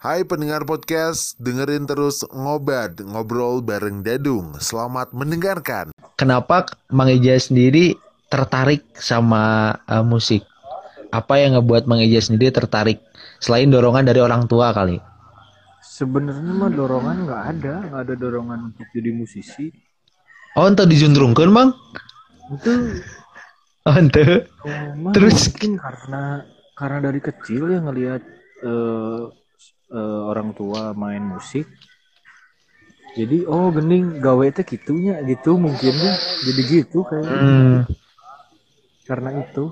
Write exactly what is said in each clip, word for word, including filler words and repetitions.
Hai pendengar podcast, dengerin terus Ngobat, ngobrol bareng Dadung. Selamat mendengarkan. Kenapa Mang Ija sendiri tertarik sama uh, musik? Apa yang ngebuat Mang Ija sendiri tertarik? Selain dorongan dari orang tua kali. Sebenarnya mah dorongan nggak ada, nggak ada dorongan untuk jadi musisi. Oh, ente dijuntrungkeun, Mang? Itu Oh, ente. cuma Terus mungkin karena karena dari kecil ya ngelihat eh, eh, orang tua main musik. Jadi oh gening gawe teh gitunya gitu mungkin ya. Jadi gitu kayak hmm, karena itu.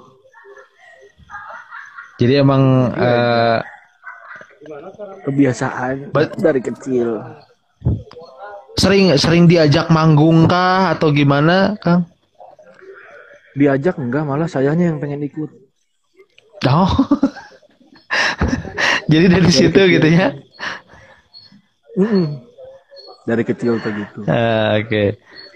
jadi emang Jadi aja uh, kebiasaan but- dari kecil. sering sering diajak manggung kah atau gimana, Kang? Diajak enggak, malah sayanya yang pengen ikut. Oh. Jadi dari, Dari situ kecil. gitu ya. Mm-mm. Dari kecil tuh gitu. Ah, Oke. Okay.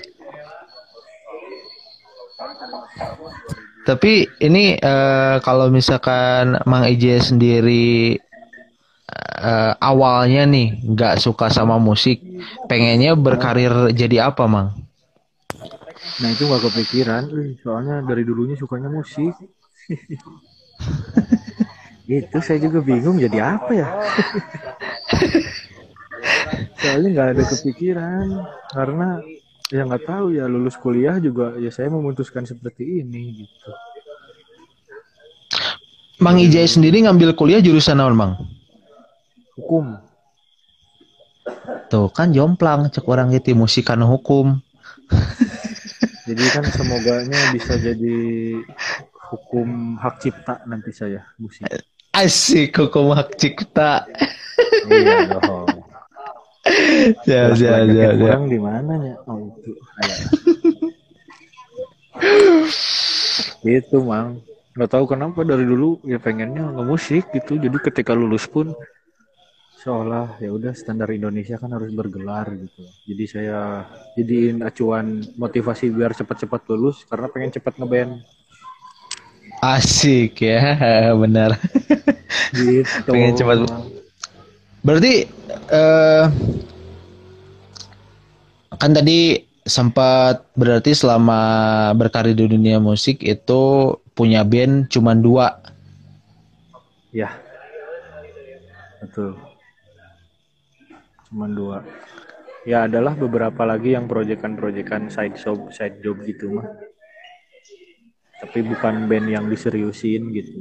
Tapi ini uh, kalau misalkan Mang Ije sendiri uh, awalnya nih nggak suka sama musik, pengennya berkarir jadi apa, Mang? Nah itu gak kepikiran, eh, soalnya dari dulunya sukanya musik. Itu saya juga bingung jadi apa ya. Soalnya nggak ada kepikiran karena ya nggak tahu ya, lulus kuliah juga ya saya memutuskan seperti ini gitu. Mang Ije sendiri ngambil kuliah jurusan apa, Mang? Hukum. Tuh kan jomplang cek orang gitu musikan hukum. Jadi kan semoganya bisa jadi hukum hak cipta nanti saya musik. Asik hukum hak cipta. Iya dong. Ya, Kelas ya, ya, belajarnya ya. kurang di mana ya? Oh itu. Ayo. Itu Mang. Nggak tahu kenapa dari dulu ya pengennya ngemusik gitu. Jadi ketika lulus pun seolah ya udah standar Indonesia kan harus bergelar gitu. Jadi saya jadiin acuan motivasi biar cepat-cepat lulus karena pengen cepat ngeband. Asik ya, benar. Gitu. Pengen cepat. Berarti eh, kan tadi sempat berarti selama berkarir di dunia musik itu punya band cuma dua. Ya. Betul. Cuman dua. Ya adalah beberapa lagi yang proyekan-proyekan side job, side job gitu mah. Tapi bukan band yang diseriusin gitu.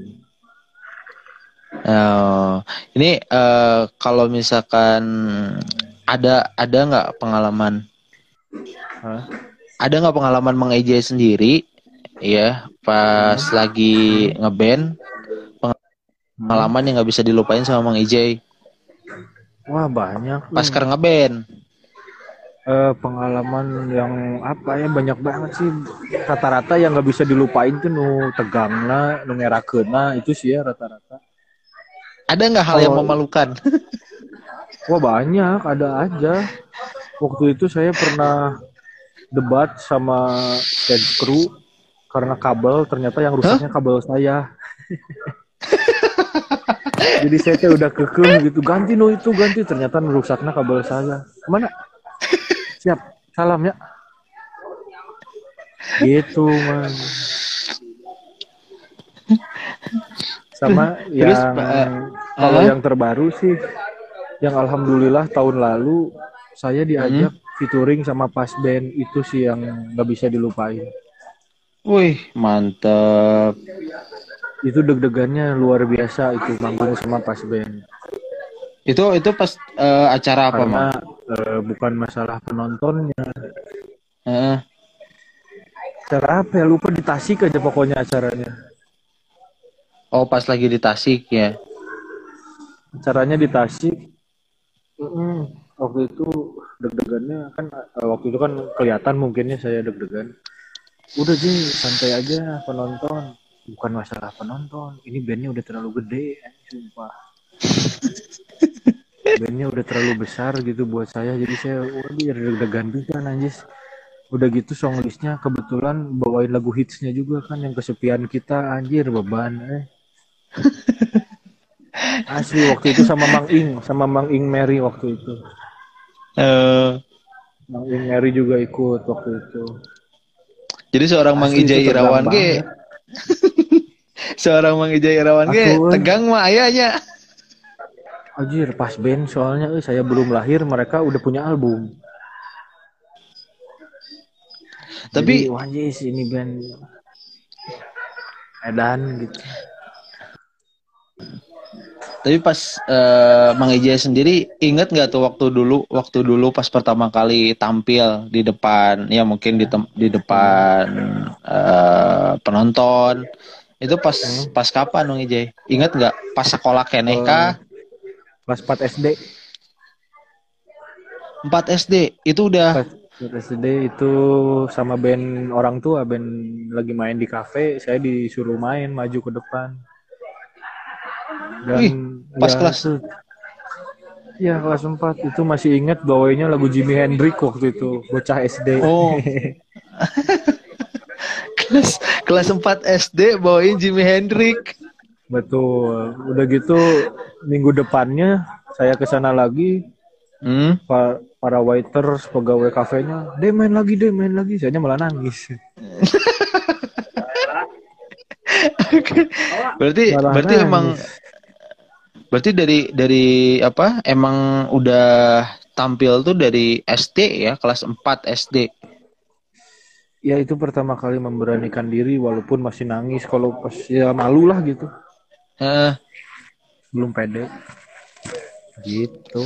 Uh, ini uh, kalau misalkan ada ada nggak pengalaman? Hah? Ada nggak pengalaman Mang Ije sendiri, ya pas hmm. lagi ngeband, pengalaman hmm. yang nggak bisa dilupain sama Mang Ije? Wah banyak. Pas ker ngeband. Uh, pengalaman yang apa ya banyak banget sih, rata-rata yang nggak bisa dilupain tuh nu tegangna, nu ngerakeuna itu sih ya rata-rata. Ada nggak hal oh, yang memalukan? Wah banyak, ada aja. Waktu itu saya pernah debat sama stage crew karena kabel, ternyata yang rusaknya huh? kabel saya. Jadi saya tuh udah kekeh gitu, ganti no itu ganti, ternyata rusaknya kabel saya. Kemana? Siap, salam ya. Gitu man. Sama yang Terus, uh, kalau uh, yang terbaru sih, yang alhamdulillah tahun lalu saya diajak hmm. featuring sama pas band, itu sih yang nggak bisa dilupain. Wih mantap. Itu deg-degannya luar biasa itu manggung sama pas band. Itu itu pas uh, acara apa Karena uh, bukan masalah penontonnya. Uh. Acara apa ya, lupa, di Tasik aja pokoknya acaranya. Oh pas lagi di Tasik ya. Acaranya di Tasik. Mm-mm. Waktu itu deg-degannya kan, waktu itu kan kelihatan mungkinnya saya deg-degan. Udah sih santai aja penonton. Bukan masalah penonton. Ini bandnya udah terlalu gede, sumpah. Bandnya udah terlalu besar gitu buat saya, jadi saya waduh deg-degan juga anjis. Udah gitu song listnya kebetulan bawain lagu hitsnya juga kan, yang kesepian kita, anjir beban eh. Asli waktu itu sama Mang Ing, sama Mang Ing Mary waktu itu. Eh, Mang Ing Mary juga ikut waktu itu. jadi seorang Mang Asli itu Ijai tegang Irawan ge, banget. seorang Mang Ijai Irawan ge Atuh, tegang mah ayahnya. anjir pas band soalnya eh, saya belum lahir mereka udah punya album. Jadi Tapi wajis ini band edan gitu. tapi pas eh, Mang Ijai sendiri inget nggak tuh waktu dulu waktu dulu pas pertama kali tampil di depan ya mungkin di tem- di depan eh, penonton itu pas Hmm. pas kapan Mang Ijai? Ingat nggak? Pas sekolah keneh Eh, kah? kelas empat S D. empat S D itu udah. Kelas empat S D itu sama band orang tua, band lagi main di kafe, saya disuruh main maju ke depan. Dan Wih, pas ya kelas. itu ya kelas empat itu masih ingat bawainya lagu Jimi Hendrix waktu itu, bocah S D. Oh, kelas kelas empat S D bawain Jimi Hendrix. Betul. Udah gitu minggu depannya saya ke sana lagi, Hmm. pa- para waiters, pegawai kafenya, "Deh main lagi, deh main lagi." Saya malah nangis. Berarti Malah berarti emang nangis. berarti dari dari apa? Emang udah tampil tuh dari S D ya, kelas empat S D. Ya itu pertama kali memberanikan diri walaupun masih nangis kalau pas ya malu lah gitu. Eh, Belum pede. Gitu.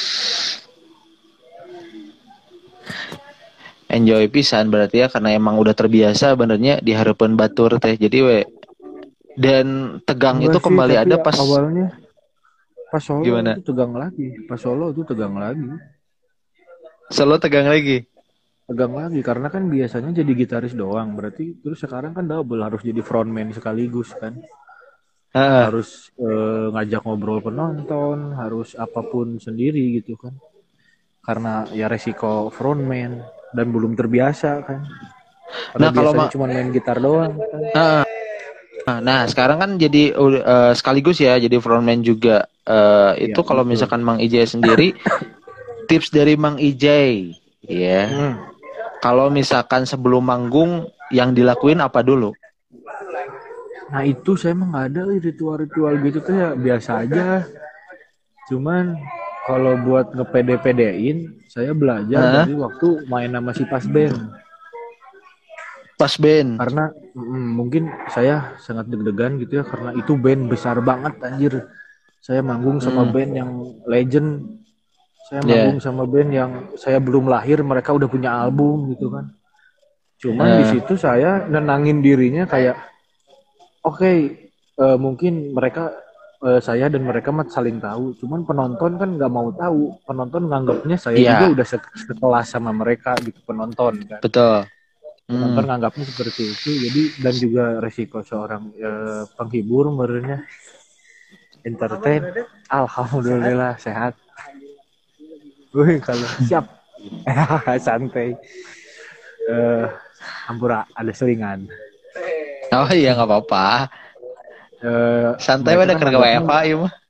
enjoy pisan berarti ya karena emang udah terbiasa benernya di harapan batur teh. Jadi we dan tegang Enggak itu sih, kembali tapi ada pas awalnya pas solo gimana? itu tegang lagi. Pas solo itu tegang lagi. Solo tegang lagi. Tegang lagi karena kan biasanya jadi gitaris doang. Berarti terus sekarang kan double harus jadi frontman sekaligus kan. Heeh. Harus eh, ngajak ngobrol penonton, harus apapun sendiri gitu kan. Karena ya resiko frontman dan belum terbiasa kan. Karena Nah, kalau biasanya ma- cuma main gitar doang kan. Heeh. Nah, sekarang kan jadi uh, sekaligus ya jadi frontman juga. Uh, Iya, itu kalau betul. misalkan Mang Ijay sendiri tips dari Mang Ijay ya. Hmm. Kalau misalkan sebelum manggung yang dilakuin apa dulu? Nah itu saya emang nggak ada ritual-ritual gitu tuh ya biasa aja. Cuman kalau buat ngepede-pedein, saya belajar Hah? dari waktu main sama si Pas Band. Pas band. Karena mm, mungkin saya sangat deg-degan gitu ya karena itu band besar banget anjir. Saya manggung sama Hmm. band yang legend. Saya Yeah. manggung sama band yang saya belum lahir mereka udah punya album gitu kan. Cuman di Eh. situ saya nenangin dirinya kayak oke, okay, uh, mungkin mereka uh, saya dan mereka mah saling tahu. Cuman penonton kan nggak mau tahu. Penonton nganggapnya saya Iya. juga udah se- sekelas sama mereka gitu penonton kan. Betul. Penonton Hmm. nganggapnya seperti itu. Jadi dan juga resiko seorang uh, penghibur menurutnya entertain. Alhamdulillah sehat. Wih kalau siap santai. Uh, Ampura ada selingan. Oh iya nggak apa-apa. Uh, Santai mereka pada kan kerja anggapnya- W F A ya mah.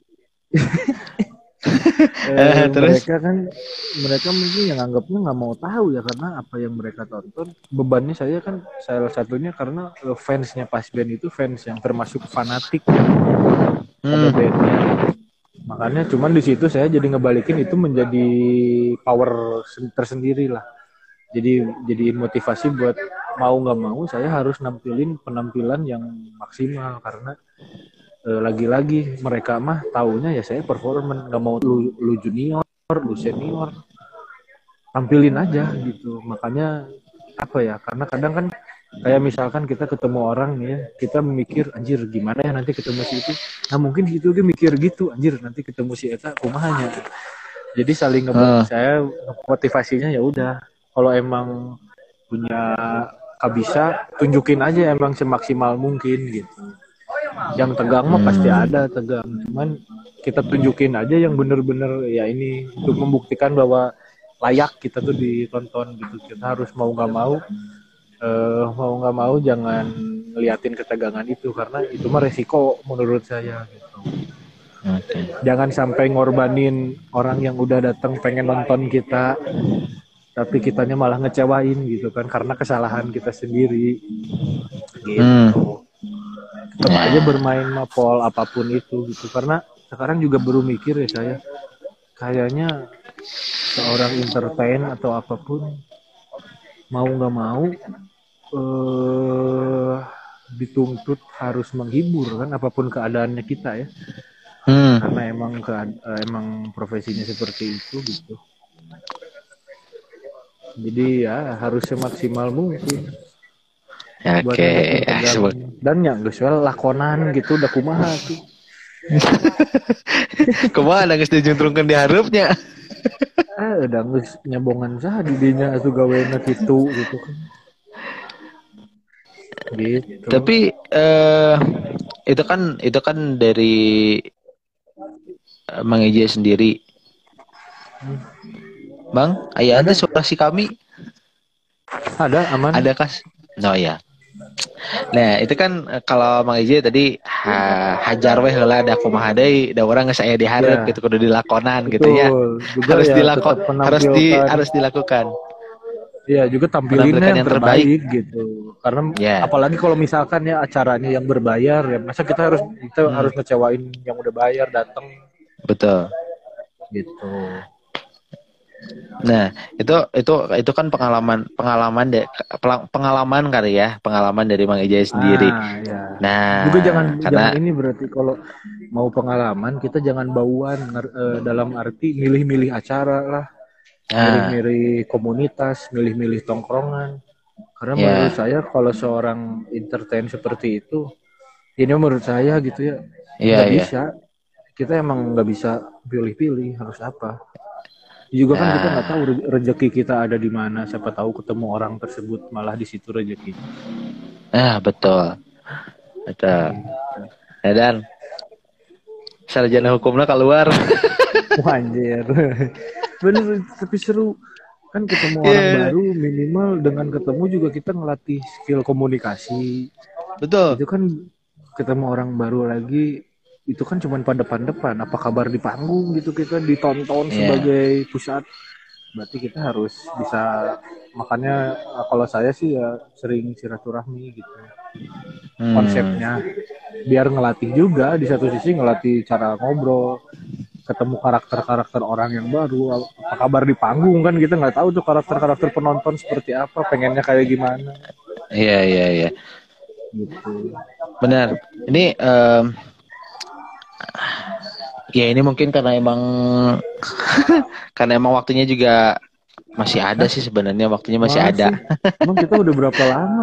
Eh, Terus? mereka kan mereka mungkin yang anggapnya nggak mau tahu ya karena apa yang mereka tonton bebannya saya kan salah satunya karena eh, fansnya Pas Band itu fans yang termasuk fanatik pada Hmm. bandnya makanya cuman di situ saya jadi ngebalikin itu menjadi power sen- tersendiri lah jadi jadi motivasi buat mau nggak mau saya harus nampilin penampilan yang maksimal karena eh, lagi-lagi mereka mah taunya ya saya performan nggak mau lu, lu junior lu senior tampilin aja gitu makanya apa ya karena kadang kan kayak misalkan kita ketemu orang nih ya kita mikir anjir gimana ya nanti ketemu si itu nah mungkin itu dia mikir gitu anjir nanti ketemu si Eta kumahanya jadi saling ngebantu Ah. saya motivasinya ya udah kalau emang punya kabisa tunjukin aja emang semaksimal mungkin gitu yang tegang mah pasti ada tegang cuman kita tunjukin aja yang bener-bener ya ini untuk membuktikan bahwa layak kita tuh ditonton gitu kita harus mau nggak mau eh, mau nggak mau jangan ngeliatin ketegangan itu karena itu mah resiko menurut saya gitu Oke. Jangan sampai ngorbanin orang yang udah datang pengen nonton kita, tapi kitanya malah ngecewain gitu kan karena kesalahan kita sendiri. Gitu. Hmm. Tetap Nah. aja bermain mapol apapun itu gitu. Karena sekarang juga baru mikir ya saya, kayaknya seorang entertain atau apapun mau nggak mau eh, dituntut harus menghibur kan apapun keadaannya kita ya. Hmm. Karena emang ke, emang profesinya seperti itu gitu. Jadi ya harus semaksimal mungkin. Oke, Okay. Dan yang geus lakonan gitu udah kumaha tuh. Kumaha geus dijuntrungkeun di hareupnya. Ah, udah geus nyambongan sah di dinya atuh gawena kitu gitu kan. Gitu. Tapi eh itu kan itu kan dari uh, Mang Ije sendiri. Hmm. Bang, aya ada suara si kami? Ada aman. Ada kas? No ya. Nah, itu kan kalau Mang Ije tadi ha, hajar weh heula da kumaha deui, da urang geus aya di hareup ya. gitu kudu dilakonan Betul. gitu ya. Juga Harus ya, dilakon harus di harus dilakukan. Iya, juga tampilinnya yang, yang terbaik, terbaik gitu. Karena yeah. apalagi kalau misalkan ya acaranya yang berbayar ya, masa kita harus kita hmm. harus ngecewain yang udah bayar datang. Betul. Gitu. Nah, itu itu itu kan pengalaman pengalaman deh pengalaman kali ya, pengalaman dari Mang Ije sendiri. Ah, ya. Nah, juga jangan karena jangan ini berarti kalau mau pengalaman kita jangan bauan uh, dalam arti milih-milih acara lah. Nah. Milih-milih komunitas, milih-milih tongkrongan. Karena yeah. menurut saya kalau seorang entertain seperti itu, ini menurut saya gitu ya, yeah, nggak yeah. bisa. Kita emang nggak bisa pilih-pilih harus apa. Juga kan nah. kita nggak tahu rezeki kita ada di mana. Siapa tahu ketemu orang tersebut malah di situ rezeki. Ah betul, betul. Ya dan sarjana hukumnya keluar. Anjir. Bener, tapi seru. Kan ketemu yeah. orang baru, minimal dengan ketemu juga kita ngelatih skill komunikasi. Betul. Itu kan ketemu orang baru lagi, itu kan cuma pada depan-depan. Apa kabar di panggung gitu, kita ditonton yeah. sebagai pusat. Berarti kita harus bisa, makanya kalau saya sih ya sering silaturahmi gitu. Hmm. Konsepnya. Biar ngelatih juga, di satu sisi ngelatih cara ngobrol. Ketemu karakter-karakter orang yang baru, apa kabar di panggung kan kita nggak tahu tuh karakter-karakter penonton seperti apa, pengennya kayak gimana. Iya iya iya. Gitu. Benar. Ini um, ya ini mungkin karena emang karena emang waktunya juga masih ada sih sebenarnya waktunya masih Masih. ada. Emang kita udah berapa lama?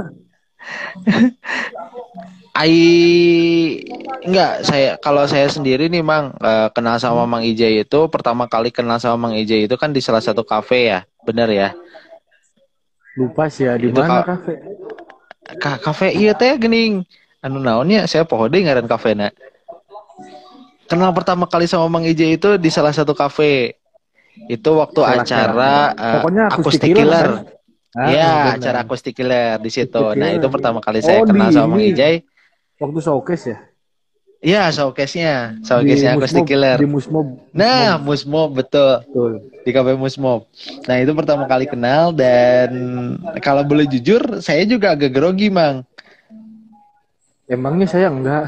I enggak saya kalau saya sendiri nih Mang uh, kenal sama Mang Ije itu pertama kali kenal sama Mang Ije itu kan di salah satu kafe ya, benar ya? Lupa sih ya di mana ka- kafe? Ka- kafe iya teh gening anu naonnya saya poho deui ngaran kafena. Kenal pertama kali sama Mang Ije itu di salah satu kafe. Itu waktu salah acara uh, Acoustic Killer. Kan? Ah, ya, bener. Acara Acoustic Killer di situ. Nah, itu pertama kali saya oh, kenal sama Mang Ije. Waktu showcase ya? Iya, showcase-nya. Showcase-nya Acoustic Killer. Di Musmob. Nah, Musmob, betul. betul. Di kafe Musmob. Nah, itu pertama kali kenal dan kalau boleh jujur, saya juga agak grogi, Mang. Emangnya saya enggak?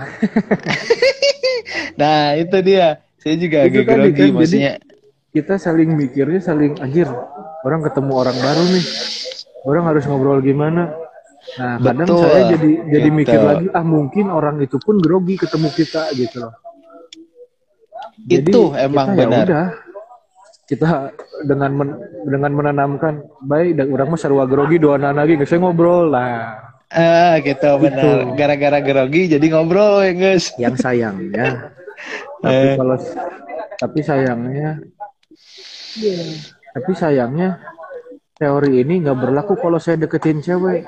Nah, itu dia. Saya juga itu agak grogi, kan, maksudnya. Kita saling mikirnya, saling anjir. Orang ketemu orang baru nih. Orang harus ngobrol gimana? Nah, kadang betul, saya jadi jadi gitu. Mikir lagi, ah mungkin orang itu pun grogi ketemu kita gitu loh. Jadi, itu emang kita, benar. Ya udah, kita dengan men, dengan menanamkan baik dan orang mah sarua grogi dua anak lagi nggak saya ngobrol lah. Ah gitu benar. Gitu. Gara-gara grogi jadi ngobrol ya guys. Yang sayangnya, tapi eh. kalau tapi sayangnya, yeah. tapi sayangnya. Teori ini nggak berlaku kalau saya deketin cewek.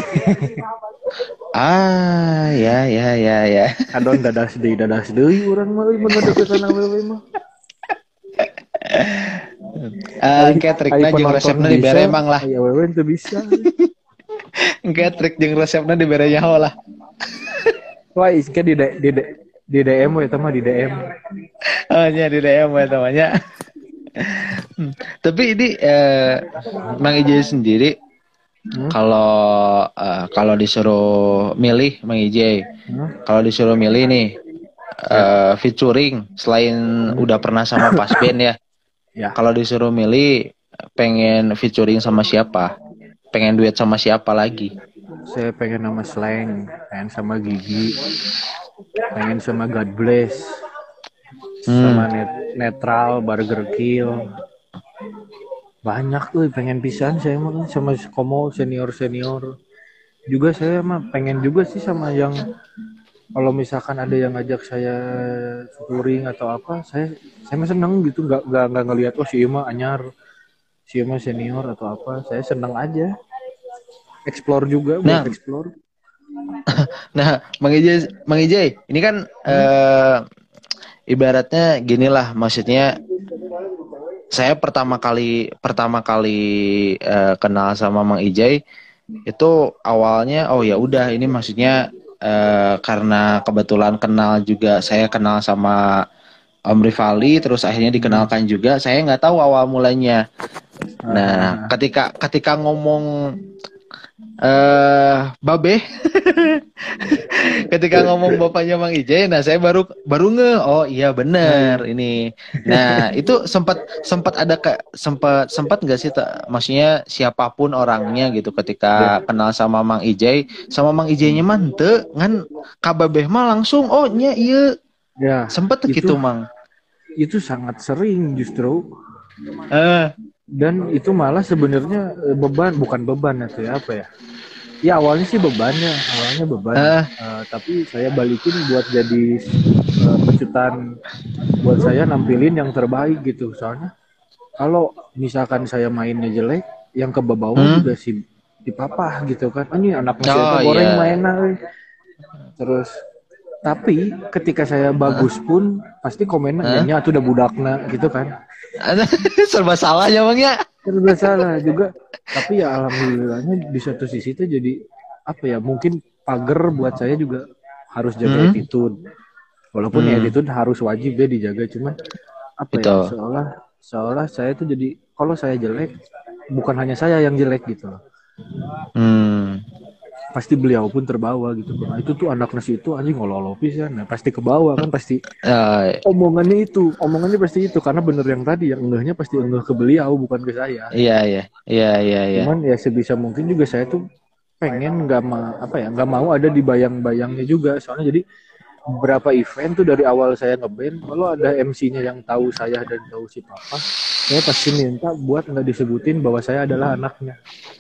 Ah, ya, ya, ya, ya. Adon dadas deui, dadas deui urang mah mun deketan awewe mah. Ah, Ketrik-na jeung resepna dibere emang lah. Ya awewe teu bisa. Ketrik jeung resepna dibere nyaho lah. Wah, iskeun di di di D M we eta mah di D M. Hanya di D M ya temannya. Hmm. Tapi ini eh, Mang Ije sendiri Hmm? kalau eh, kalau disuruh milih Mang Ije, Hmm? kalau disuruh milih nih eh, featuring selain udah pernah sama Pas Band ya, Ya, kalau disuruh milih pengen featuring sama siapa? Pengen duet sama siapa lagi? saya pengen sama Slang, pengen sama Gigi, pengen sama God Bless, sama Hmm. net Netral, Burger Kill. Banyak tuh pengen pisan saya mah sama Komo senior-senior. Juga saya mah pengen juga sih sama yang kalau misalkan ada yang ngajak saya touring atau apa, saya saya mah seneng gitu, nggak nggak nggak ngelihat oh si Ima anyar, si Ima senior atau apa, saya seneng aja explore juga buat Nah, explore. nah, Mang Ije, Mang Ije, ini kan Hmm? eh, ibaratnya gini lah, maksudnya saya pertama kali pertama kali eh, kenal sama Mang Ijay itu awalnya oh ya udah ini maksudnya eh, karena kebetulan kenal juga saya kenal sama Om Rifali terus akhirnya Hmm. dikenalkan juga saya nggak tahu awal mulanya. Nah, Ah, ketika ketika ngomong eh Babe ketika ngomong bapaknya Mang Ijay, nah saya baru baru nge, oh iya nah bener iya. ini. Nah itu sempat sempat ada ke sempat sempat nggak sih, tak, maksudnya siapapun orangnya gitu ketika Ya. kenal sama Mang Ijay, sama Mang Ijaynya mante, kan kababeh mah langsung, oh nya iya Ya, sempet itu gitu Mang. itu sangat sering justru, Eh, dan itu malah sebenarnya eh, beban, bukan beban atau ya apa ya. Ya awalnya sih bebannya, awalnya beban. eh, Eh, tapi saya balikin buat jadi eh, pecutan buat saya nampilin yang terbaik gitu. Soalnya kalau misalkan saya mainnya jelek, yang ke bawah hmm? juga si di papa gitu kan. "Ah, ini anak masih eta Oh goreng iya. mainan." euy." Terus tapi ketika saya Eh, bagus pun pasti komennya eh. nyanyi tuh udah budakna gitu kan. Serba salah ya Mang ya. Serba salah juga. Tapi ya alhamdulillahnya di satu sisi itu jadi apa ya, mungkin pagar buat saya juga harus jaga Hmm? attitude. Walaupun ya Hmm, attitude harus wajib ya dijaga, cuman apa ya, itu. seolah seolah saya tuh jadi kalau saya jelek bukan hanya saya yang jelek gitu loh. Hmm. Pasti beliau pun terbawa gitu. Nah, itu tuh anak nasi itu anjing ngololo pisan. Nah, pasti ke bawah kan, pasti Eh, omongannya itu, omongannya pasti itu karena bener yang tadi yang enggahnya pasti enggah ke beliau bukan ke saya. iya iya iya iya iya. Cuman ya sebisa mungkin juga saya tuh pengen nggak ma apa ya nggak mau ada di bayang-bayangnya juga, soalnya jadi beberapa event tuh dari awal saya ngeband kalau ada M C-nya yang tahu saya dan tahu si papa, saya pasti minta buat nggak disebutin bahwa saya adalah anaknya,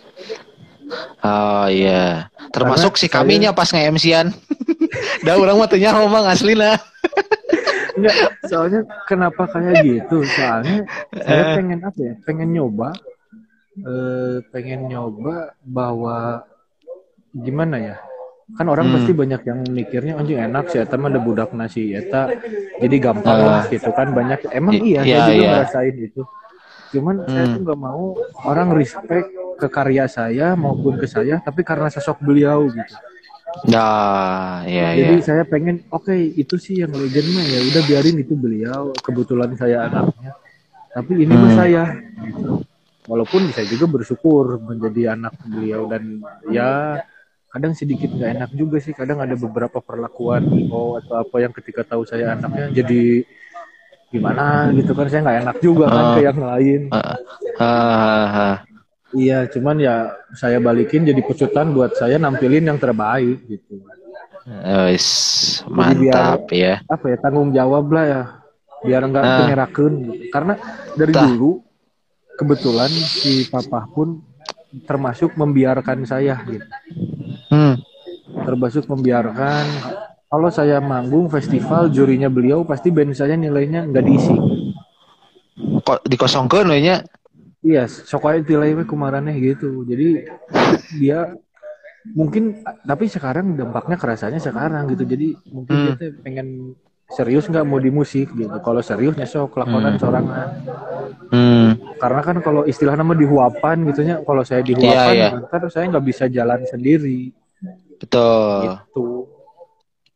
Oh iya. karena Termasuk si saya kaminya pas nge-M C-an. Dah orang mah teu nyaho Mang asli lah. nggak, soalnya kenapa kayak gitu, soalnya saya pengen apa ya, pengen nyoba eh, pengen nyoba bahwa gimana ya, kan orang pasti Hmm. banyak yang mikirnya anjing enak sih eta mah ada budak nasi eta jadi gampang lah Eh, gitu kan, banyak emang i- iya saya iya juga iya. ngerasain itu, cuman saya tuh Hmm. nggak mau orang respect ke karya saya maupun ke saya tapi karena sosok beliau gitu. Nah, iya iya. Jadi saya pengen oke okay, itu sih yang legend mah ya udah biarin itu beliau, kebetulan saya anaknya, tapi ini mah Hmm. saya gitu. Walaupun saya juga bersyukur menjadi anak beliau, dan ya kadang sedikit nggak enak juga sih, kadang ada beberapa perlakuan oh atau apa yang ketika tahu saya anaknya jadi gimana gitu kan, saya nggak enak juga kan ke Oh, yang lain. eh, ah, ah. Iya cuman ya saya balikin jadi pecutan buat saya nampilin yang terbaik gitu, Wis, jadi biar mantap ya. apa ya, tanggung jawab lah ya, biar nggak Nah, penyerakan gitu. Karena dari tah. dulu kebetulan si papa pun termasuk membiarkan saya gitu, Hmm. termasuk membiarkan kalau saya manggung festival jurinya beliau pasti band saya nilainya nggak diisi. Kok dikosongkeun we nya? Iya sokoy nilai we kumaraneh gitu, jadi dia mungkin, tapi sekarang dampaknya kerasanya sekarang gitu, jadi mungkin dia Hmm. tuh pengen serius nggak mau di musik gitu, kalau seriusnya sok lakonan Hmm. sorangan, Hmm. karena kan kalau istilah nama dihuapan gitunya, kalau saya Iya dihuapan iya. ntar saya nggak bisa jalan sendiri Betul. gitu.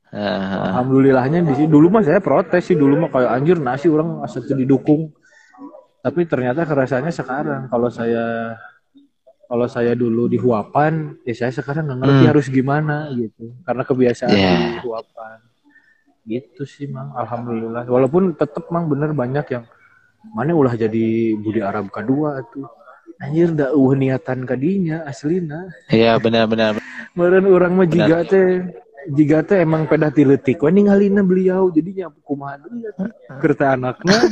Ah, Alhamdulillahnya di sini dulu mah saya protes sih, dulu mah kayak anjir nasi orang asal didukung. Tapi ternyata kerasanya sekarang kalau saya kalau saya dulu di Huapan, ya saya sekarang nggak ngerti hmm, harus gimana gitu. Karena kebiasaan di ya, Huapan. Gitu sih Mang, alhamdulillah. Walaupun tetep Mang bener banyak yang mana ulah jadi budi Arab kedua tuh. Anjir da uh niatan kadinya aslina. ya benar-benar Meureun urang mah benar. jiga teh jiga teh emang pedah ti leutik we ninggalina beliau jadinya kumaha deui atuh keur teh anakna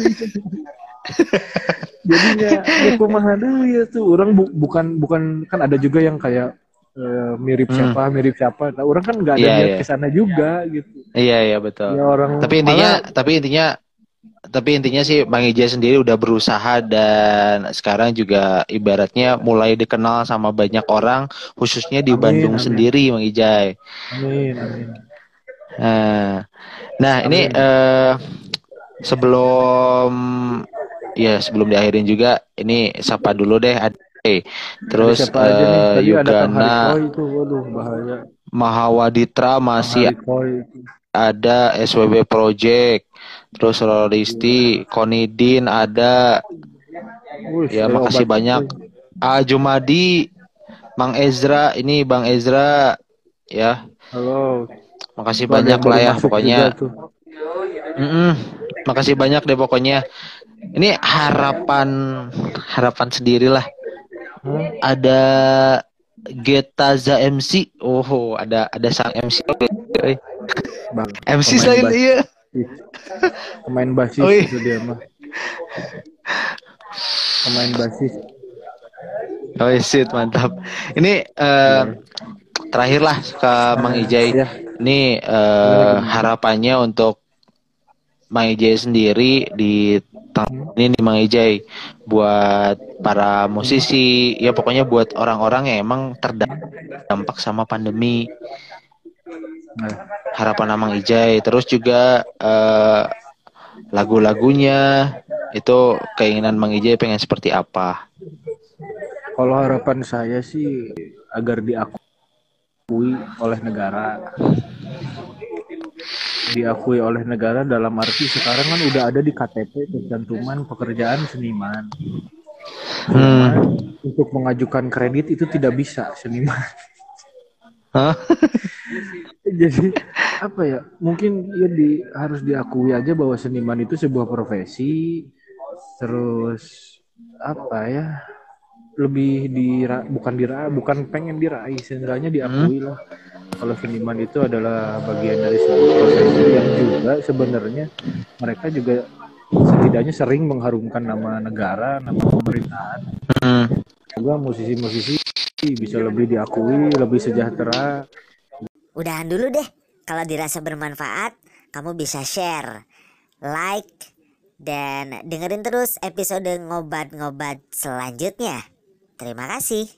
jadinya ya kumaha deui tuh orang bu- bukan bukan kan ada juga yang kayak eh, mirip Hmm, siapa mirip siapa nah orang kan nggak ada iya niat iya ke sana juga gitu iya iya betul. ya orang Tapi intinya malah tapi intinya tapi intinya sih Bang Ijay sendiri udah berusaha dan sekarang juga ibaratnya mulai dikenal sama banyak orang khususnya di amin Bandung amin sendiri Bang Ijay. amin amin Nah, nah ini amin eh, sebelum ya sebelum diakhirin juga ini sapa dulu deh Ade. ada Terus siapa aja nih eh, tadi ada Kang Yugana Harikoy itu waduh bahaya Mahawaditra Kang masih Harikoy itu ada, S W B Project, terus Roristi, Konidin ada, Wih, ya saya makasih obat banyak. euy. A Jumadi, Mang Ezra, ini Bang Ezra, ya Halo, makasih tuh ada banyak yang lah baru ya masuk juga pokoknya. tuh. Mm-mm, makasih banyak deh pokoknya. Ini harapan harapan sendirilah. Hmm? Ada Getaza M C, oh ada ada sang M C, eh. Bang, M C pemain selain basis, iya. pemain basis Oh iya. itu dia mah, pemain basis. Oh shit, mantap. Ini eh, Iya. terakhir lah ke Mang Nah, Ijay. ya, Ini gimana eh, gimana? harapannya untuk Mang Ijay sendiri di tahun Hmm? ini nih Mang Ijay buat para Hmm? musisi, ya pokoknya buat orang-orang yang emang terdampak sama pandemi. Nah, Harapan Mang Ijay. Terus juga eh, lagu-lagunya itu keinginan Mang Ijay pengen seperti apa? kalau harapan saya sih agar diakui oleh negara, diakui oleh negara dalam arti sekarang kan udah ada di K T P kecantuman pekerjaan seniman. Hmm. Cuman untuk mengajukan kredit itu tidak bisa seniman. Hah? Jadi apa ya? Mungkin ya di, harus diakui aja bahwa seniman itu sebuah profesi. Terus apa ya? Lebih dira, bukan dira, bukan pengen diraih, seenggaknya Hmm? diakui lah. Kalau seniman itu adalah bagian dari sebuah profesi yang juga sebenarnya mereka juga setidaknya sering mengharumkan nama negara, nama pemerintahan. Hmm. Semoga musisi-musisi bisa lebih diakui, lebih sejahtera. Udahan dulu deh. Kalau dirasa bermanfaat, kamu bisa share, like, dan dengerin terus episode ngobat-ngobat selanjutnya. Terima kasih.